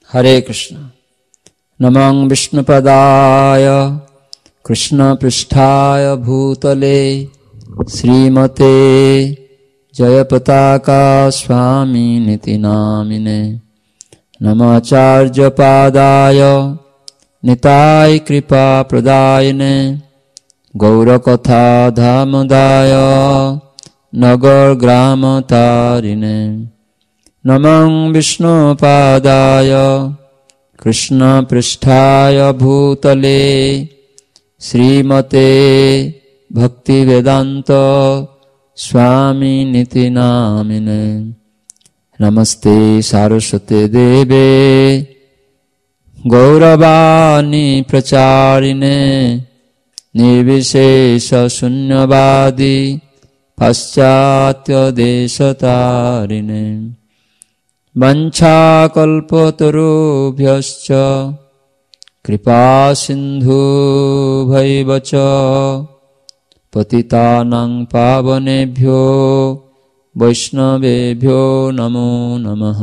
हरे कृष्ण। नमः विष्णुपदाय कृष्णपृष्ठाय भूतले श्रीमते जयपताका स्वामिनिति नामिने। नमाचार्यपादाय निताय कृपा प्रदायिने गौरकथा धामदाय नगर ग्राम तारिणे। नमः विष्णुपादाय कृष्णपृष्ठाय भूतले श्रीमते भक्तिवेदांत स्वामिनिति नामिने। नमस्ते सारस्वते देवे गौरवाणी प्रचारिणे निर्विशेष शून्यवादी पाश्चात्य देशतारिणे। वंशाकल्पतरुभ्यश्च कृपा सिन्धुभैव च पतितानां पावनेभ्यो वैष्णवेभ्यो नमो नमः।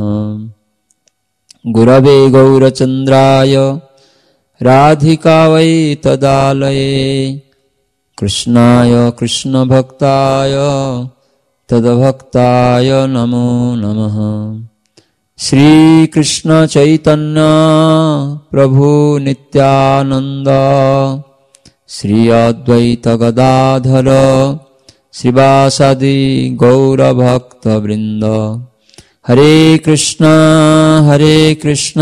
गुरवे गौरचन्द्राय राधिकावै तदालये कृष्णाय कृष्णभक्ताय तद्भक्ताय नमो नमः। श्री कृष्ण चैतन्य प्रभु नित्यानंद श्री अद्वैत गदाधर श्रीवासादि गौर भक्त वृंद। हरे कृष्ण कृष्ण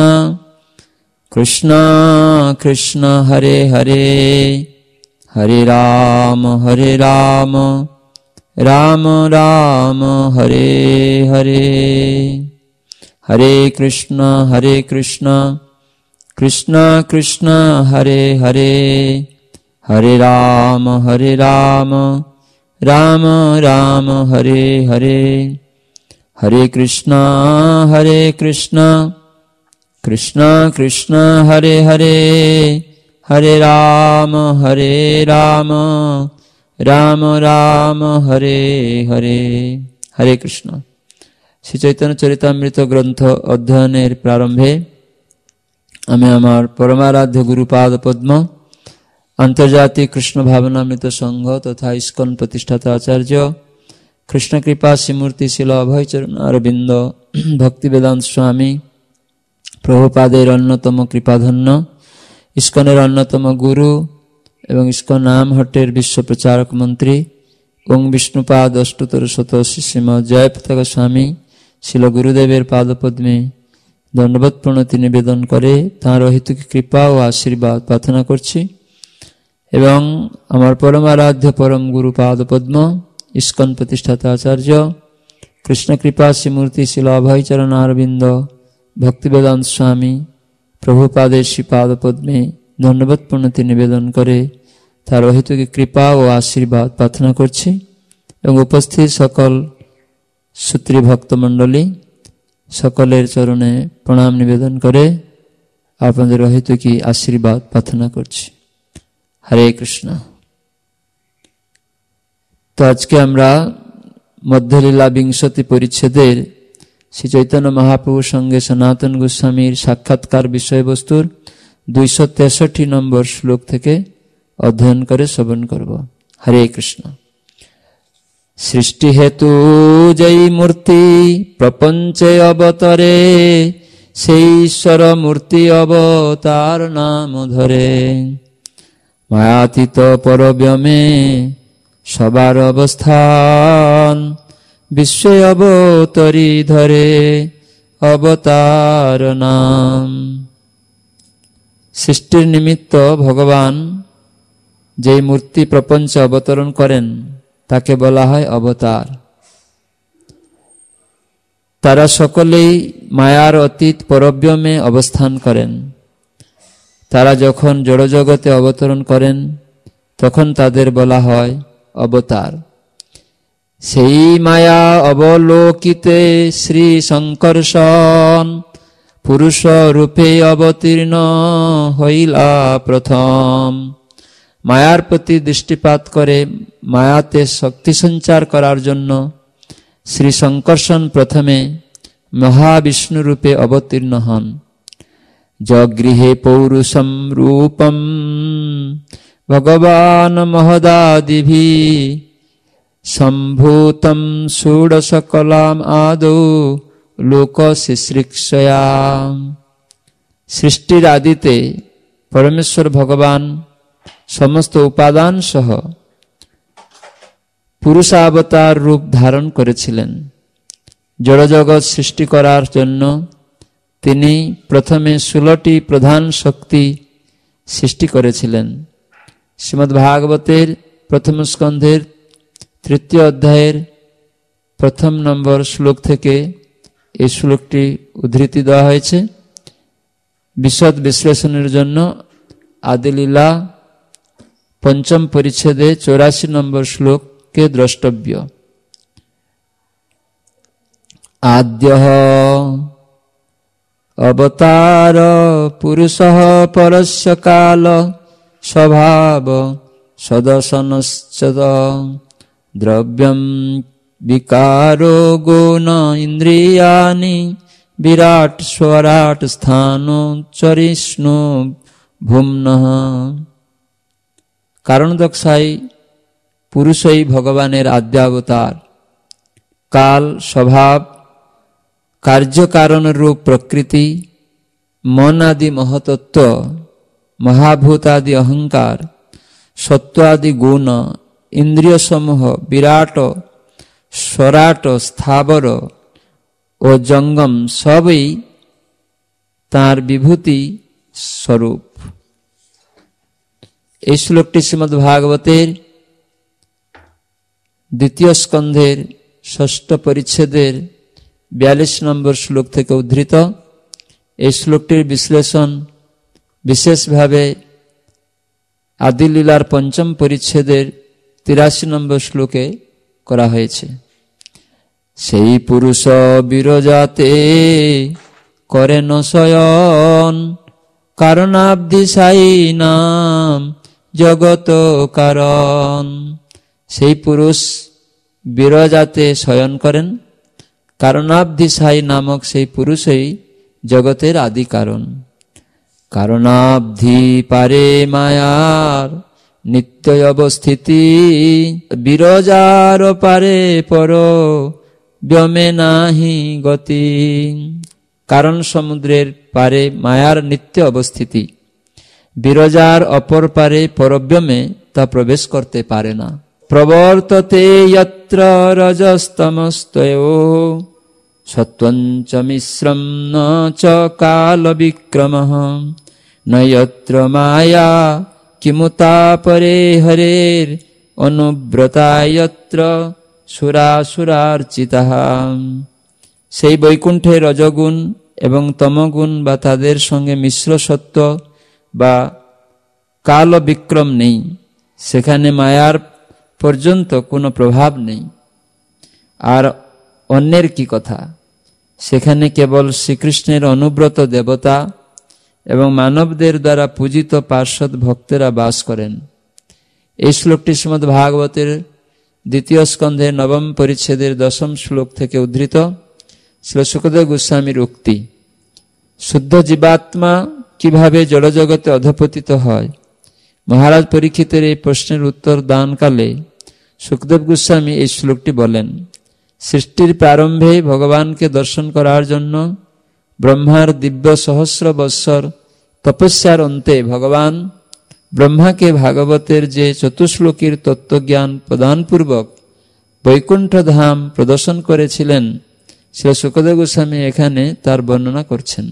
कृष्ण हरे हरे हरे राम राम राम हरे हरे। हरे कृष्ण कृष्ण कृष्ण हरे हरे हरे राम राम राम हरे हरे। हरे कृष्ण कृष्ण कृष्ण हरे हरे हरे राम राम राम हरे हरे। हरे कृष्ण। श्री चैतन्य चरितामृत ग्रंथ अध्ययनेर प्रारंभे आमी आमार परमाराध्य गुरुपाद पद्म आंतर्जातिक कृष्ण भावनामृत संघ तथा इस्कन प्रतिष्ठाता आचार्य कृष्ण कृपा श्रीमूर्ति शिल अभयचरण अरविंद भक्तिवेदांत स्वामी प्रभुपादेर अन्यतम कृपाधन्य इस्कनेर अन्यतम गुरु एवं इस्कन नाम हट्टेर विश्व प्रचारक मंत्री ओं विष्णुपाद अष्टोत्तर शतशी श्रीमद जयपताका स्वामी शिल गुरुदेवेर पादपद्मे दंडवत प्रणति निवेदन करे तार हेतुकी कृपा और आशीर्वाद प्रार्थना करछि एवं आमार परमाराध्य परम गुरु पादपद्म इस्कन प्रतिष्ठाता आचार्य कृष्ण कृपा श्रीमूर्ति शिल अभयचरण अरविंद भक्तिवेदांत स्वामी प्रभुपादेर श्री पादपद्मे दंडवत प्रणति निवेदन करे तार हेतुकी कृपा और आशीर्वाद प्रार्थना करछि एवं उपस्थित सकल सूत्री भक्त मंडली सकलेर चरणे प्रणाम निवेदन करे आपनादेर हेतुकी आशीर्वाद प्रार्थना करछि। हरे कृष्ण। तो आज के आमरा मध्यलीला विंशति परिच्छेदेर श्री चैतन्य महाप्रभुर संगे सनातन गोस्वामीर साक्षात्कार विषय वस्तुर 263 नम्बर श्लोक थेके अध्ययन करे श्रवण करब। हरे कृष्ण। सृष्टि हेतु जय मूर्ति प्रपंचे अवतरे से ईश्वर मूर्ति अवतार नाम धरे मायातीत परव्यमे सबार अवस्थान विश्व अवतरी धरे अवतार नाम। सृष्टिर निमित्त भगवान जे मूर्ति प्रपंच अवतरण करें ताके बला है अवतार। तारा सकलेई मायार अतीत परव्य में अवस्थान करें। तारा जखन जड़ जगते अवतरण करें तखन तादेर बला है अवतार। सेई माया अवलोकिते श्री शंकरसन पुरुष रूपे अवतीर्ण हईला प्रथम। मायार प्रति दृष्टिपात करे मायाते शक्ति संचार करार जन्य श्री शंकरसन प्रथमे महाविष्णु रूपे अवतीर्ण हन। জগৃহে পৌরুষম রূপম ভগবান মহদাদিভি সম্ভূতম ষোড়শ কলাম আদৌ লোক শিশ্রিক্ষয়া। সৃষ্টির আদিতে পরমেশ্বর ভগবান সমস্ত উপাদান সহ পুরুষাবতার রূপ ধারণ করেছিলেন। জড়জগৎ সৃষ্টি করার জন্য তিনি প্রথমে 16টি প্রধান শক্তি সৃষ্টি করেছিলেন। শ্রীমদ্ ভাগবতের প্রথম স্কন্ধের 3য় অধ্যায়ের 1 নম্বর শ্লোক থেকে এই শ্লোকটি উদ্ধৃতি দেওয়া হয়েছে। বিশদ বিশ্লেষণের জন্য আদিলীলা 5ম পরিচ্ছেদে 84 নম্বর শ্লোককে দ্রষ্টব্য। আদ্যঃ অবতার পুরুষঃ পরস্য কাল স্বভাব সদসনশ্চ দ্রব্যম বিকারো গুণ ইন্দ্রিয়ানি বিরাট স্বরাট স্থান চরিষ্ণু ভূম্নঃ। কারণ দক্ষাই পুরুষই ভগবানের আদ্যাবতার। কাল, স্বভাব, কার্যকারণ রূপ প্রকৃতি, মন আদি মহতত্ত্ব, মহাভূত আদি অহংকার, সত্ত্ব আদি গুণ, ইন্দ্রিয় সমূহ বিরাট, স্বরাট, স্থাবর ও জঙ্গম সবই তাঁর বিভূতি স্বরূপ। এই শ্লোকটি শ্রীমদ্ ভাগবতের 2য় স্কন্ধের 6ষ্ঠ পরিচ্ছেদের 42 নম্বর শ্লোক থেকে উদ্ধৃত। এই শ্লোকটির বিশ্লেষণ বিশেষভাবে আদিলীলার 5ম পরিচ্ছেদের 83 নম্বর শ্লোকে করা হয়েছে। সেই পুরুষ বিরজাতে করেন শয়ন কারণাবধি সাই নাম জগত কারণ। সেই পুরুষ বিরজাতে শয়ন করেন, কারণাবধি সাই নামক সেই পুরুষই জগতের আদি কারণ। কারণাবধি পারে মায়ার নিত্য অবস্থিতি বিরজার পারে পর ব্যোমে নাহি গতি। কারণ সমুদ্রের পারে মায়ার নিত্য অবস্থিতি, বিরজার অপর পারে পরব্যোমে তা প্রবেশ করতে পারে না। প্রবর্ততে যত্র রজস্তমস্তয়ো সত্ত্বঞ্চ মিশ্রম ন চ কাল বিক্রমঃ ন যত্র মায়া কিমুতা পরে হরের অনুব্রতা যত্র সুরাসুরার্চিতাঃ। সেই বৈকুণ্ঠে রজগুণ এবং তমগুণ বা তাদের সঙ্গে মিশ্র সত্ত্ব বা কাল বিক্রম নেই, সেখানে মায়ার পর্যন্ত কোনো প্রভাব নেই। আর অন্যের কি কথা, সেখানে কেবল শ্রীকৃষ্ণের অনুব্রত দেবতা এবং মানবদের দ্বারা পূজিত পার্ষদ ভক্তেরা বাস করেন। এই শ্লোকটি শ্রীমদ্ ভাগবতের 2য় স্কন্ধের 9ম পরিচ্ছেদের 10ম শ্লোক থেকে উদ্ধৃত। শ্রী শুকদেব গোস্বামীর উক্তি। শুদ্ধ জীবাত্মা কিভাবে জড়জগতে অধপতিত হয়, মহারাজ পরীক্ষিতের এই প্রশ্নের উত্তর দানকালে শুকদেব গোস্বামী এই শ্লোকটি বলেন। সৃষ্টির প্রারম্ভে ভগবানকে দর্শন করার জন্য ব্রহ্মার দিব্য সহস্র বৎসর তপস্যার অন্তে ভগবান ব্রহ্মাকে ভাগবতের যে চতুশ্লোকীর তত্ত্বজ্ঞান প্রদানপূর্বক বৈকুণ্ঠ ধাম প্রদর্শন করেছিলেন, শ্রী শুকদেব গোস্বামী এখানে তার বর্ণনা করছেন।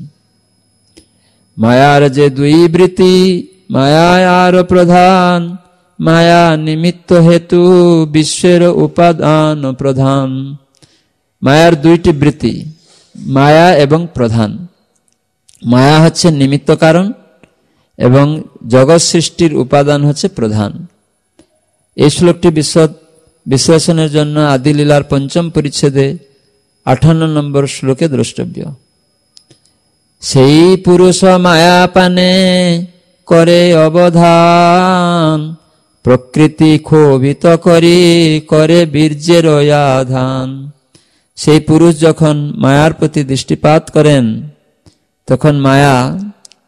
মায়ার যে দুই বৃত্তি, মায়ার প্রধান, মায়া নিমিত্ত হেতু বিশ্বের উপাদান প্রধান। মায়ার দুইটি বৃত্তি, মায়া এবং প্রধান। মায়া হচ্ছে নিমিত্ত কারণ এবং জগৎ সৃষ্টির উপাদান হচ্ছে প্রধান। এই শ্লোকটি বিশ্লেষণের জন্য আদিলীলার 5ম পরিচ্ছেদে 58 নম্বর শ্লোকে দ্রষ্টব্য। সেই পুরুষ মায়া পানে করে অবধান, প্রকৃতি ক্ষোভিত করে বীর্যের আধান। সেই পুরুষ যখন মায়ার প্রতি দৃষ্টিপাত করেন, তখন মায়া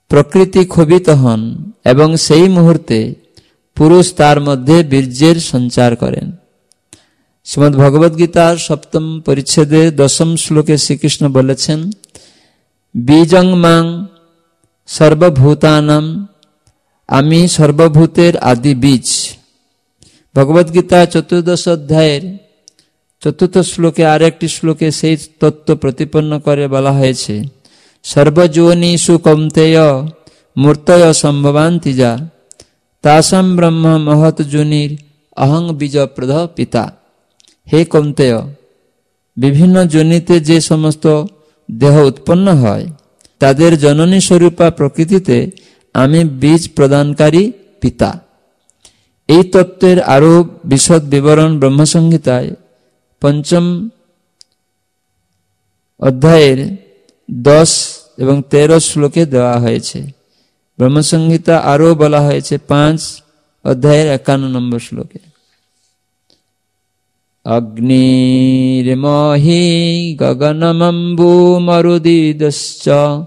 প্রকৃতি ক্ষোভিত হন এবং সেই মুহূর্তে পুরুষ তার মধ্যে বীর্যের সঞ্চার করেন। শ্রীমদ্ ভগবদ গীতার 7ম পরিচ্ছেদে 10ম শ্লোকে শ্রীকৃষ্ণ বলেছেন, বীজং মাং সর্বভূতানাম, আমি সর্বভূতের আদি বীজ। ভগবদ গীতা 14th অধ্যায়ের 4th শ্লোকে আর একটি শ্লোকে সেই তত্ত্ব প্রতিপন্ন করে বলা হয়েছে, সর্বযোনিষু কৌন্তেয় মূর্তয় সম্ভবান্তি যা তাসাম ব্রহ্ম মহৎ যোনির অহং বীজ প্রদ পিতা। হে কৌন্তেয়, বিভিন্ন যোনিতে যে সমস্ত দেহ উৎপন্ন হয় তাদের জননী স্বরূপা প্রকৃতিতে আমি বীজ প্রদানকারী পিতা। এই তত্ত্বের আরো বিশদ বিবরণ ব্রহ্মসংহিতায় 5ম অধ্যায়ের 10 এবং 13 শ্লোকে দেওয়া হয়েছে। ব্রহ্মসংহিতা আরো বলা হয়েছে 5 অধ্যায়ের 51 নম্বর শ্লোকে, অগ্নির্মহি গগনমম্বু মরুদিদশ্চ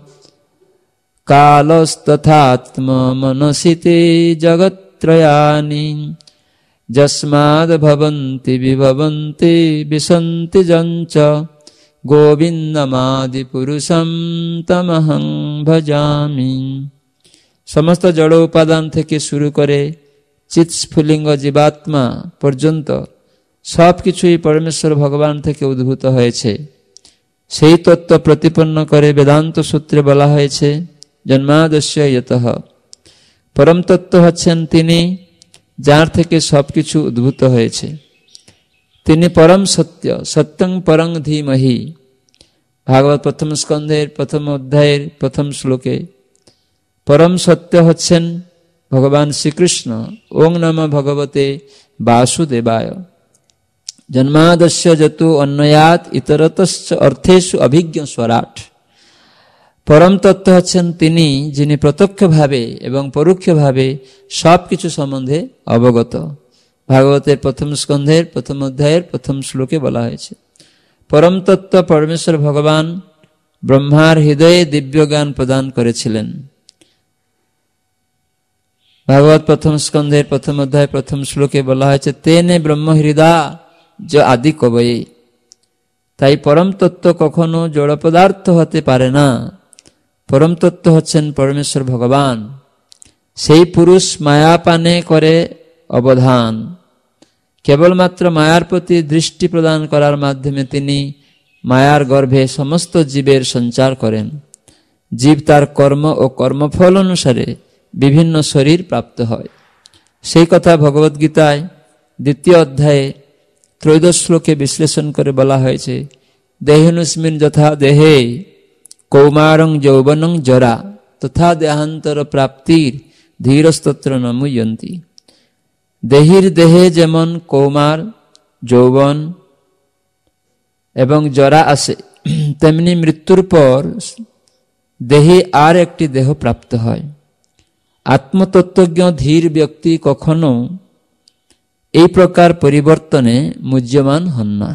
কালস্তথাত্ম মনসিতে জগত্রয়ানি যস্মাদ ভবন্তি বিভবন্তি বিসন্তি যঞ্চ গোবিন্দমাদি পুরুষম তমহং ভজামি। সমস্ত জড় উপাদান থেকে শুরু করে চিৎ স্ফুলিঙ্গ জীবাত্মা পর্যন্ত সবকিছুই পরমেশ্বর ভগবান থেকে উদ্ভূত হয়েছে। সেই তত্ত্ব প্রতিপন্ন করে বেদান্ত সূত্রে বলা হয়েছে, জন্মাদস্য ইয়তঃ। পরম তত্ত্ব হচ্ছেন তিনি, যার থেকে সবকিছু উদ্ভূত হয়েছে। তিনি পরম সত্য, সত্যং পরং ধীমহি। ভাগবত 1ম স্কন্ধের 1ম অধ্যায়ের 1ম শ্লোকে পরম সত্য হচ্ছেন ভগবান শ্রীকৃষ্ণ। ওং নমঃ ভগবতে বাসুদেবায়। জন্মাদস্য যতু অন্বয়াত ইতরতশ্চ অর্থেষু অভিজ্ঞ স্বরাট। পরম তত্ত্ব হচ্ছেন তিনি, যিনি প্রত্যক্ষভাবে এবং পরোক্ষভাবে সবকিছু সম্বন্ধে অবগত। ভাগবতের 1ম স্কন্ধের 1ম অধ্যায়ের 1ম শ্লোকে বলা হয়েছে। পরম তত্ত্ব পরমেশ্বর ভগবান ব্রহ্মার হৃদয়ে দিব্য জ্ঞান প্রদান করেছিলেন। ভাগবত 1ম স্কন্ধের 1ম অধ্যায় 1ম শ্লোকে বলা হয়েছে, তেনে ব্রহ্ম হৃদা য আদি কবয়ে। তাই পরম তত্ত্ব কখনো জড় পদার্থ হতে পারে না। পরম তত্ত্ব হচ্ছেন পরমেশ্বর ভগবান। সেই পুরুষ মায়াপানে করে অবধান। কেবলমাত্র মায়ার প্রতি দৃষ্টি প্রদান করার মাধ্যমে তিনি মায়ার গর্ভে সমস্ত জীবের সঞ্চার করেন। জীব তার কর্ম ও কর্মফল অনুসারে বিভিন্ন শরীর প্রাপ্ত হয়। সেই কথা ভগবদ গীতায় 2য় অধ্যায়ে 13 শ্লোকে বিশ্লেষণ করে বলা হয়েছে, দেহিনুস্মিন যথা দেহে কৌমারং যৌবনং জরা তথা দেহান্তর প্রাপ্তির ধীরস্তত্র নমুয়ন্তি। দেহির দেহে যেমন কৌমার, যৌবন এবং জরা আসে, তেমনি মৃত্যুর পর দেহে আর একটি দেহ প্রাপ্ত হয়। আত্মতত্ত্বজ্ঞ ধীর ব্যক্তি কখনো এই প্রকার পরিবর্তনে মুহ্যমান হন না।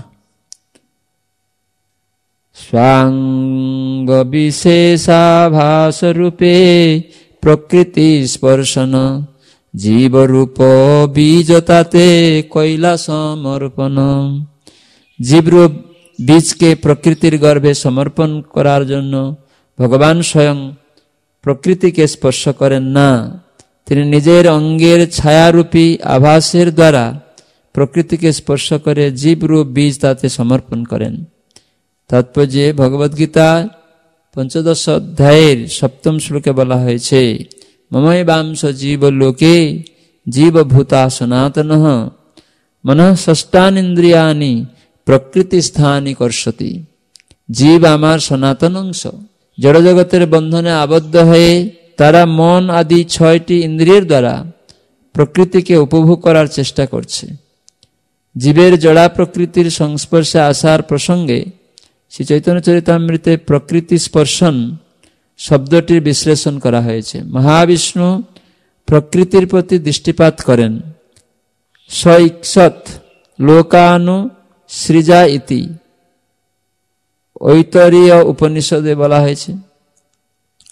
স্বাঙ্গ বিশেষাভাস রূপে প্রকৃতি স্পর্শন জীবরূপ বীজতাতে কৈলা সমর্পণ। জীবরূপ বীজকে প্রকৃতির গর্ভে সমর্পণ করার জন্য ভগবান স্বয়ং প্রকৃতিকে স্পর্শ করেন না। তিনি নিজের অঙ্গের ছায়ারূপী আভাসের দ্বারা প্রকৃতিকে স্পর্শ করে জীবরূপ বীজ তাতে সমর্পণ করেন। তাৎপর্য ভগবদ গীতা 15th অধ্যায়ের 7ম শ্লোকে বলা হয়েছে, মমৈ বাংশ জীব লোকে জীবভূতা সনাতনঃ মনঃ ষষ্ঠানীন্দ্রিয়াণি প্রকৃতি স্থানি কর্ষতি। জীব আমার সনাতন অংশ। জড়জগতের বন্ধনে আবদ্ধ হয়ে তারা মন আদি 6টি ইন্দ্রিয়ের দ্বারা প্রকৃতিকে উপভোগ করার চেষ্টা করছে। জীবের জড়া প্রকৃতির সংস্পর্শে আসার প্রসঙ্গে শ্রী চৈতন্য চরিতামৃতে প্রকৃতি স্পর্শন শব্দটির বিশ্লেষণ করা হয়েছে। মহাবিষ্ণু প্রকৃতির প্রতি দৃষ্টিপাত করেন। সৈক্ষত লোকানু সৃজা ইতি ঐতরীয় উপনিষদে বলা হয়েছে।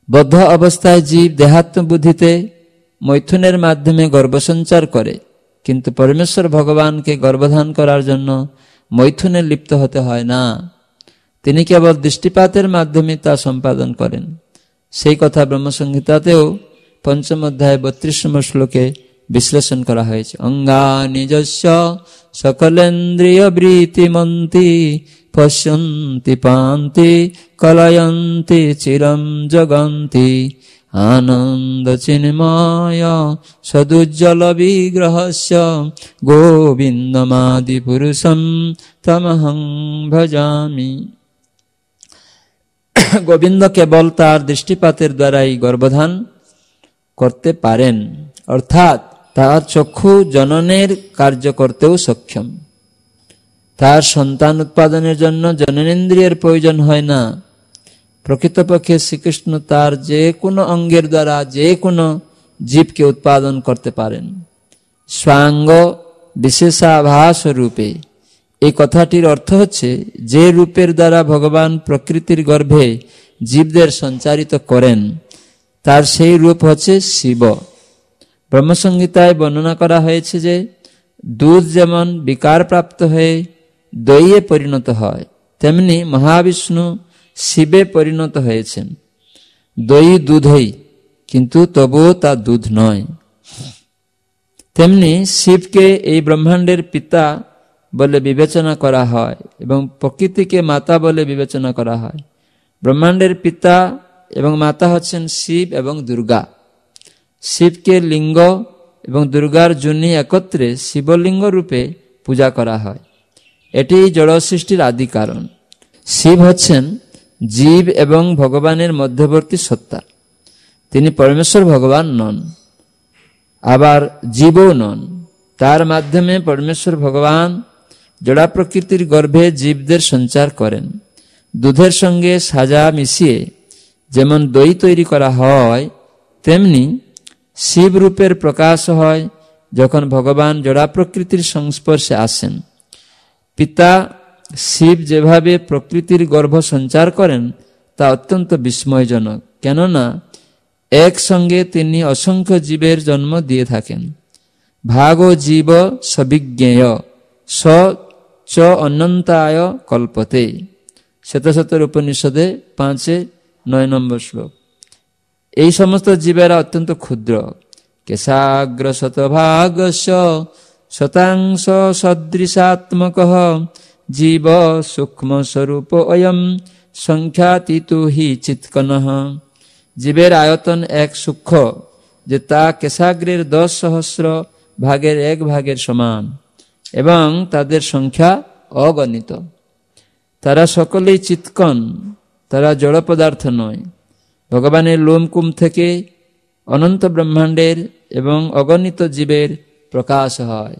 বদ্ধ অবস্থায় জীব দেহাত্ম বুদ্ধিতে মৈথুনের মাধ্যমে গর্ভসঞ্চার করে, কিন্তু পরমেশ্বর ভগবানকে গর্ভধান করার জন্য মৈথুনে লিপ্ত হতে হয় না। তিনি কেবল দৃষ্টিপাতের মাধ্যমে তা সম্পাদন করেন। সেই কথা ব্রহ্মসংহিতাতেও ৫ম অধ্যায় ৩২তম শ্লোকে বিশ্লেষণ করা হয়েছে। অঙ্গানি যস্য সকলেন্দ্রিয় বৃত্তিমন্তি পশ্যন্তি পান্তি কলয়ন্তি চিরম জগন্তি আনন্দ চিন্ময় সদুজ্জ্বল বিগ্রহস্য গোবিন্দমাদি পুরুষম তমহং ভজামি। গোবিন্দ কেবল তার দৃষ্টিপাতের দ্বারাই গর্ভধান করতে পারেন, অর্থাৎ তার চক্ষু জননের কার্য করতেও সক্ষম। তার সন্তান উৎপাদনের জন্য জননেন্দ্রিয়ের প্রয়োজন হয় না। প্রকৃতপক্ষে শ্রীকৃষ্ণ তার যে কোনো অঙ্গের দ্বারা যে কোনো জীবকে উৎপাদন করতে পারেন, স্বাঙ্গ বিশেষাভাস রূপে। এই কথাটির অর্থ হচ্ছে, যে রূপের দ্বারা ভগবান প্রকৃতির গর্ভে জীবদের সঞ্চারিত করেন তার সেই রূপ হচ্ছে শিব। ব্রহ্মসংহিতায় বর্ণনা করা হয়েছে যে দুধ যেমন বিকারপ্রাপ্ত হয়ে দইয়ে পরিণত হয়, তেমনি মহাবিষ্ণু শিবে পরিণত হয়েছেন। দই দুধই, কিন্তু তবুও তা দুধ নয়। তেমনি শিবকে এই ব্রহ্মাণ্ডের পিতা বলে বিবেচনা করা হয় এবং প্রকৃতিকে মাতা বলে বিবেচনা করা হয়। ব্রহ্মাণ্ডের পিতা এবং মাতা হচ্ছেন শিব এবং দুর্গা। শিবকে লিঙ্গ এবং দুর্গার যোনি একত্রে শিবলিঙ্গ রূপে পূজা করা হয়। এটি জড় সৃষ্টির আদি কারণ। শিব হচ্ছেন জীব এবং ভগবানের মধ্যবর্তী সত্তা। তিনি পরমেশ্বর ভগবান নন, আবার জীবও নন। তার মাধ্যমে পরমেশ্বর ভগবান জড়া প্রকৃতির গর্ভে জীবদের সঞ্চার করেন। দুধের সঙ্গে সাজা মিশিয়ে যেমন দই তৈরি করা হয়, তেমনি শিব রূপের প্রকাশ হয় যখন ভগবান জড়া প্রকৃতির সংস্পর্শে আসেন। পিতা শিব যেভাবে প্রকৃতির গর্ভ সঞ্চার করেন তা অত্যন্ত বিস্ময়জনক, কেননা একসঙ্গে তিনি অসংখ্য জীবের জন্ম দিয়ে থাকেন। ভাগ জীব সবিজ্ঞেয় স চ অনন্তায় কল্পতে। শ্বেতশতর উপনিষদে ৫-৯ নম্বর শ্লোক। এই সমস্ত জীবেরা অত্যন্ত ক্ষুদ্র। কেশাগ্র শতভাগস্য শতাংশ সদৃশাত্মক জীব সূক্ষ্ম স্বরূপ অয়ম সংখ্যাতীতু হি চিৎকনঃ। জীবের আয়তন এক সূক্ষ্ম, যে তা কেশাগ্রের ১০,০০০ ভাগের ১ ভাগের সমান, এবং তাদের সংখ্যা অগণিত। তারা সকলেই চিৎকন, তারা জড় পদার্থ নয়। ভগবানের লোমকুম থেকে অনন্ত ব্রহ্মাণ্ডের এবং অগণিত জীবের প্রকাশ হয়।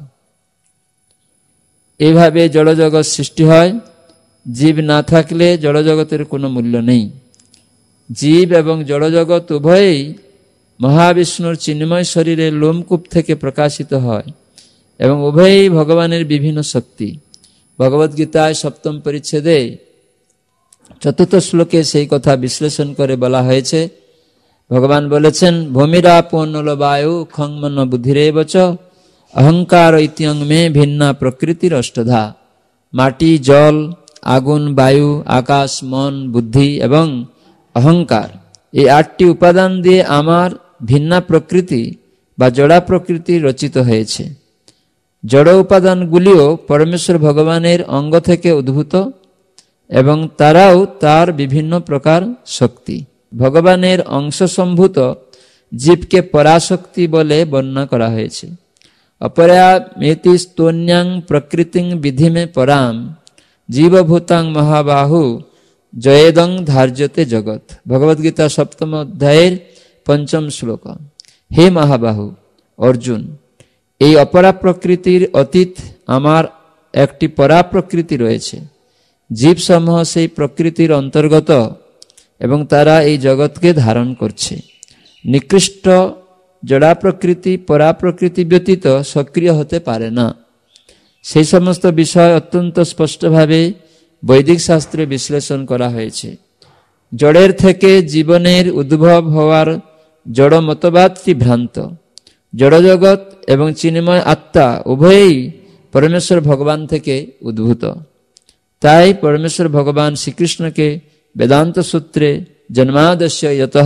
এইভাবে জড়জগৎ সৃষ্টি হয়। জীব না থাকলে জড়জগতের কোনো মূল্য নেই। জীব এবং জড়জগৎ উভয়েই মহাবিষ্ণুর চিন্ময় শরীরের লোমকূপ থেকে প্রকাশিত হয় এবং উভয়েই ভগবানের বিভিন্ন শক্তি। ভগবদ্গীতায় ৭ম পরিচ্ছেদে ৪র্থ শ্লোকে সেই কথা বিশ্লেষণ করে বলা হয়েছে। ভগবান বলেছেন, ভূমিরাপো নল বায়ু খং মন বুদ্ধিরেবচ অহংকার ইত্যং মে ভিন্না প্রকৃতির অষ্টধা। মাটি, জল, আগুন, বায়ু, আকাশ, মন, বুদ্ধি এবং অহংকার, এই ৮টি উপাদান দিয়ে আমার ভিন্না প্রকৃতি বা জড়া প্রকৃতি রচিত হয়েছে। জড় উপাদানগুলিও পরমেশ্বর ভগবানের অঙ্গ থেকে উদ্ভূত এবং তারাও তার বিভিন্ন প্রকার শক্তি। ভগবানের অংশসম্ভূত জীবকে পরাশক্তি বলে বর্ণনা করা হয়েছে। অপরা মেতি স্তন্যাং প্রকৃতিং বিধিমে পরাম জীবভূতাং মহাবাহু জয়েদং ধার্যতে জগৎ। ভগবদ্গীতা ৭ম অধ্যায়ের ৫ম শ্লোক। হে মহাবাহু অর্জুন, এই অপরা প্রকৃতির অতীত আমার একটি পরা প্রকৃতি রয়েছে। জীবসমূহ সেই প্রকৃতির অন্তর্গত এবং তারা এই জগৎকে ধারণ করছে। নিকৃষ্ট জড়া প্রকৃতি পরা প্রকৃতি ব্যতীত সক্রিয় হতে পারে না। সেই সমস্ত বিষয় অত্যন্ত স্পষ্টভাবে বৈদিক শাস্ত্রে বিশ্লেষণ করা হয়েছে। জড়ের থেকে জীবনের উদ্ভব হওয়ার জড় মতবাদটি ভ্রান্ত। জড়জগৎ এবং চিন্ময় আত্মা উভয়ই পরমেশ্বর ভগবান থেকে উদ্ভূত। তাই পরমেশ্বর ভগবান শ্রীকৃষ্ণকে বেদান্ত সূত্রে জন্মাদস্য যতঃ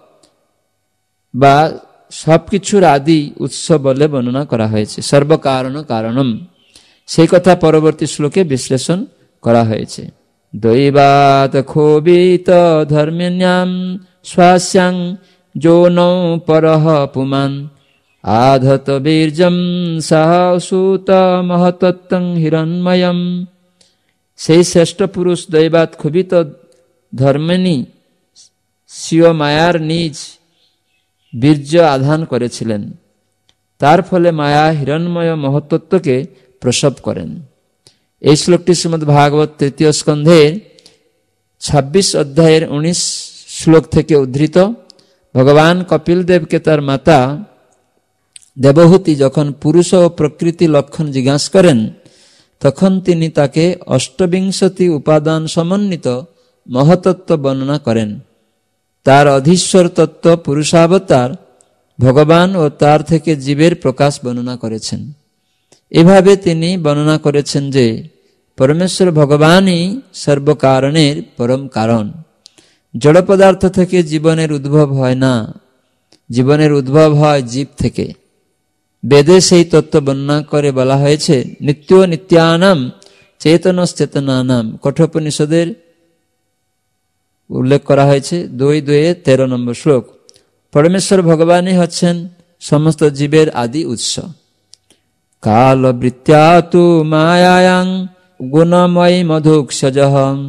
বা সবকিছুর আদি উৎস বলে বর্ণনা করা হয়েছে, সর্বকারণ কারণম। সেই কথা পরবর্তী শ্লোকে বিশ্লেষণ করা হয়েছে। দৈবাত ক্ষোভিত ধর্মিণ্যাম স্বাস্যাং যৌনৌ পরহ পুমান আধত বীর্যম সাহসূত মহতত্ত্বং হিরণ্ময়ম। সেই শ্রেষ্ঠ পুরুষ দৈবাত ক্ষোভিত ধর্মিণী স্বীয় মায়ার নিজ বীর্য আধান করেছিলেন। তার ফলে মায়া হিরণ্ময় মহত্ত্বকে প্রসব করেন। এই শ্লোকটি শ্রীমদ্ ভাগবত তৃতীয় স্কন্ধের 26 অধ্যায়ের 19 শ্লোক থেকে উদ্ধৃত। ভগবান কপিল দেবকে তার মাতা দেবহূতি যখন পুরুষ ও প্রকৃতি লক্ষণ জিজ্ঞাসা করেন, তখন তিনি তাকে 28 উপাদান সমন্বিত মহতত্ত্ব বর্ণনা করেন। তার অধীশ্বর তত্ত্ব পুরুষাবতার ভগবান ও তার থেকে জীবের প্রকাশ বর্ণনা করেছেন। এভাবে তিনি বর্ণনা করেছেন যে পরমেশ্বর ভগবানই সর্বকারণের পরম কারণ। জড় পদার্থ থেকে জীবনের উদ্ভব হয় না, জীবনের উদ্ভব হয় জীব থেকে। বেদে সেই তত্ত্ব বর্ণনা করে বলা হয়েছে নিত্য নিত্যানাম চেতনশ্চেতনানাম। কঠোপনিষদের উল্লেখ করা হয়েছে 2:13 নম্বর শ্লোক। পরমেশ্বর ভগবানই হচ্ছেন সমস্ত জীবের আদি উৎস। কাল বৃত্ত্যা তু মায়ায়াং গুণময়ী মধুক্ষজঃ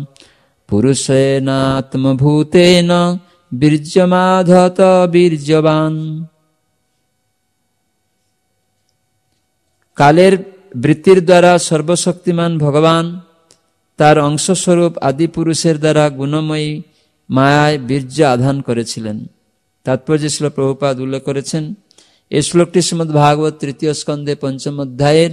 পুরুষেনাত্মভূতেন বীর্যমাধত বীর্যবান। কালের বৃত্তির দ্বারা সর্বশক্তিমান ভগবান তার অংশস্বরূপ আদি পুরুষের দ্বারা গুণময়ী মায়ায় বীর্য আধান করেছিলেন। তাৎপর্য শ্রীল প্রভুপাদ উল্লেখ করেছেন। এই শ্লোকটি শ্রীমদ্ ভাগবত তৃতীয় স্কন্ধে 5ম অধ্যায়ের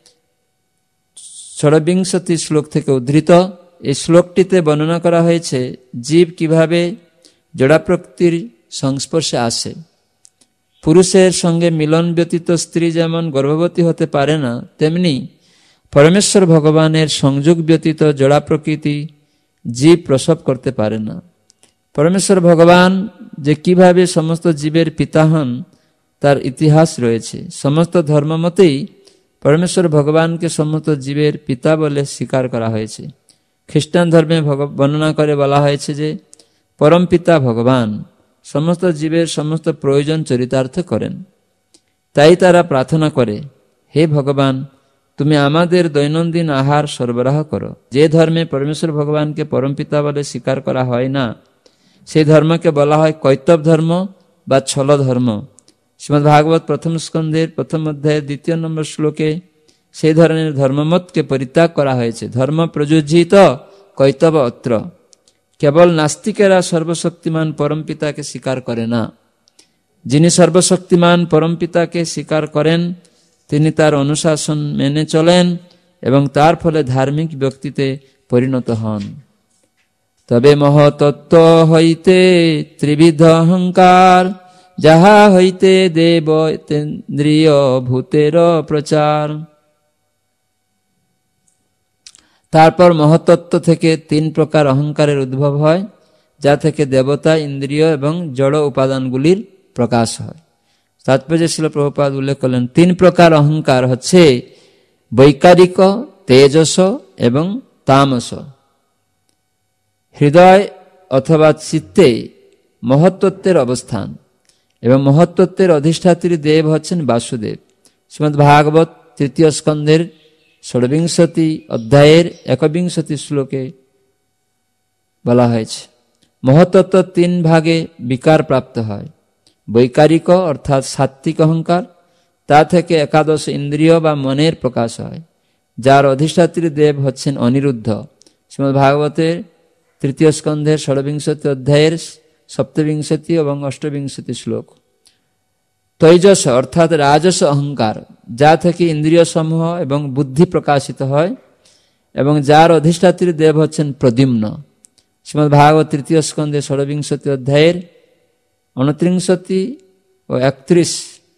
26 শ্লোক থেকে উদ্ধৃত। এই শ্লোকটিতে বর্ণনা করা হয়েছে জীব কিভাবে জড়া প্রকৃতির সংস্পর্শে আসে। পুরুষের সঙ্গে মিলন ব্যতীত স্ত্রী যেমন গর্ভবতী হতে পারে না, তেমনি পরমেশ্বর ভগবানের সংযোগ ব্যতীত জড়া প্রকৃতি জীব প্রসব করতে পারে না। পরমেশ্বর ভগবান যে কিভাবে সমস্ত জীবের পিতা হন তার ইতিহাস রয়েছে। সমস্ত ধর্মমতেই পরমেশ্বর ভগবানকে সমস্ত জীবের পিতা বলে স্বীকার করা হয়েছে। খ্রিস্টান ধর্মে বর্ণনা করে বলা হয়েছে যে পরম পিতা ভগবান সমস্ত জীবের সমস্ত প্রয়োজন চরিতার্থ করেন। তাই তারা প্রার্থনা করে, হে ভগবান, তুমি আমাদের দৈনন্দিন আহার সরবরাহ করো। যে ধর্মে পরমেশ্বর ভগবানকে পরম পিতা বলে স্বীকার করা হয় না, সেই ধর্মকে বলা হয় কৈতব ধর্ম বা ছল ধর্ম। শ্রীমদ্ ভাগবত প্রথম স্কন্ধের 1ম অধ্যায়ের 2 নম্বর শ্লোকে সেই ধরনের ধর্মমতকে পরিত্যাগ করা হয়েছে। ধর্ম প্রযোজিত কৈতব অত্র। কেবল নাস্তিকেরা সর্বশক্তিমান পরম পিতাকে স্বীকার করে না। যিনি সর্বশক্তিমান পরম পিতাকে স্বীকার করেন তিনি তার অনুশাসন মেনে চলেন এবং তার ফলে ধার্মিক ব্যক্তিতে পরিণত হন। তবে মহতত্ত্ব হইতে ত্রিবিধ অহংকার, যাহা হইতে দেব ইন্দ্রিয় ভূতের প্রচার। তারপর মহতত্ত্ব থেকে 3 প্রকার অহংকারের উদ্ভব হয়, যা থেকে দেবতা, ইন্দ্রিয় এবং জড় উপাদানগুলির প্রকাশ হয়। তাৎপর্য শ্রীল প্রভুপাদ উল্লেখ করলেন 3 প্রকার অহংকার হচ্ছে বৈকারিক, তেজস এবং তামস। হৃদয় অথবা চিত্তে মহত্তত্ত্বের অবস্থান এবং মহত্তত্ত্বের অধিষ্ঠাত্রী দেব হচ্ছেন বাসুদেব। শ্রীমদ্ ভাগবত তৃতীয় স্কন্ধের 26 অধ্যায়ের 21 শ্লোকে বলা হয়েছে মহত্তত্ত্ব 3 ভাগে বিকার প্রাপ্ত হয়। বৈকারিক অর্থাৎ সাত্ত্বিক অহংকার, তা থেকে একাদশ ইন্দ্রিয় বা মনের প্রকাশ হয়, যার অধিষ্ঠাত্রী দেব হচ্ছেন অনিরুদ্ধ। শ্রীমদ্ ভাগবতের তৃতীয় স্কন্ধের 26 অধ্যায়ের 27 এবং 28 শ্লোক। তৈজস অর্থাৎ রাজস অহংকার, যা থেকে ইন্দ্রিয় সমূহ এবং বুদ্ধি প্রকাশিত হয় এবং যার অধিষ্ঠাত্রী দেব হচ্ছেন প্রদ্যুম্ন। শ্রীমদ্ ভাগবত তৃতীয় স্কন্ধে 16 অধ্যায়ের 29 ও 31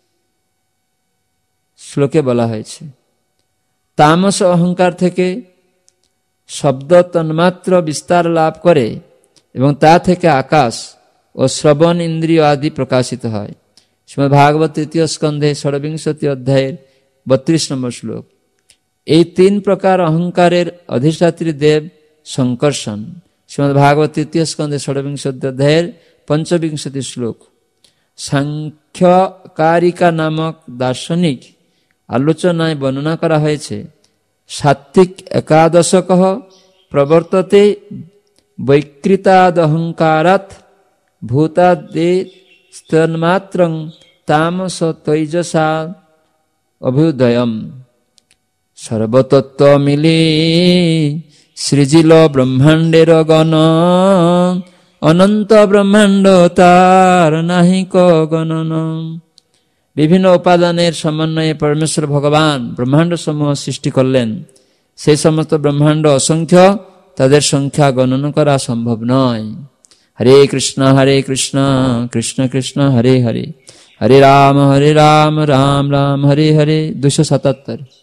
শ্লোকে বলা হয়েছে, তামস অহংকার থেকে শব্দ তন্মাত্র বিস্তার লাভ করে এবং তা থেকে আকাশ ও শ্রবণ ইন্দ্রিয় আদি প্রকাশিত হয়। শ্রীমদ্ ভাগবত তৃতীয় স্কন্ধে 16 অধ্যায়ের 32 নম্বর শ্লোক। এই 3 প্রকার অহংকারের অধিষ্ঠাত্রী দেব শঙ্কর্ষণ। শ্রীমদ্ ভাগবত তৃতীয় স্কন্ধে 16 অধ্যায়ের 25 শ্লোক। সাংখ্যকারিকা নামক দার্শনিক আলোচনায় বর্ণনা করা হয়েছে, সাত্ত্বিক একাদশক প্রবর্ততে বৈকৃতাদহংকারাৎ ভূতাদে স্তন্মাত্রং তামস তৈজসা অভ্যুদয়ম। সর্বতত্ত্ব মিলে সৃজিল ব্রহ্মাণ্ডের গণ, অনন্ত ব্রহ্মাণ্ড তার নাহিক গণন। বিভিন্ন উপাদানের সমন্বয়ে পরমেশ্বর ভগবান ব্রহ্মাণ্ড সমূহ সৃষ্টি করলেন। সেই সমস্ত ব্রহ্মাণ্ড অসংখ্য, তাদের সংখ্যা গণনা করা সম্ভব নয়। হরে কৃষ্ণ কৃষ্ণ কৃষ্ণ হরে হরে, হরে রাম রাম রাম হরে হরে। 277।